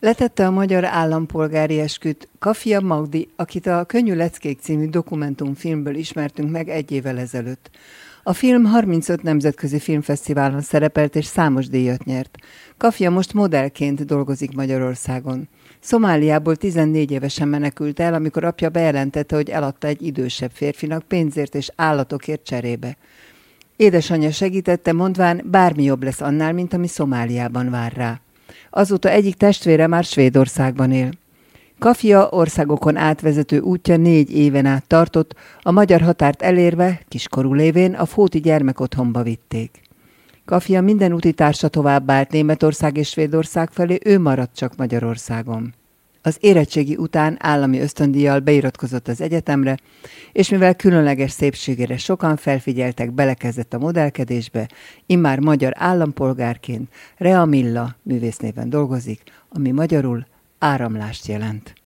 Letette a magyar állampolgári esküt Kafia Magdi, akit a Könnyű leckék című dokumentumfilmből ismertünk meg 1 évvel ezelőtt. A film 35 nemzetközi filmfesztiválon szerepelt és számos díjat nyert. Kafia most modellként dolgozik Magyarországon. Szomáliából 14 évesen menekült el, amikor apja bejelentette, hogy eladta egy idősebb férfinak pénzért és állatokért cserébe. Édesanyja segítette, mondván, bármi jobb lesz annál, mint ami Szomáliában vár rá. Azóta egyik testvére már Svédországban él. Kafia országokon átvezető útja 4 éven át tartott, a magyar határt elérve, kiskorú lévén a Fóti gyermekotthonba vitték. Kafia minden úti társa továbbált Németország és Svédország felé, ő maradt csak Magyarországon. Az érettségi után állami ösztöndíjjal beiratkozott az egyetemre, és mivel különleges szépségére sokan felfigyeltek, belekezdett a modellkedésbe, immár magyar állampolgárként Rea Milla művésznéven dolgozik, ami magyarul áramlást jelent.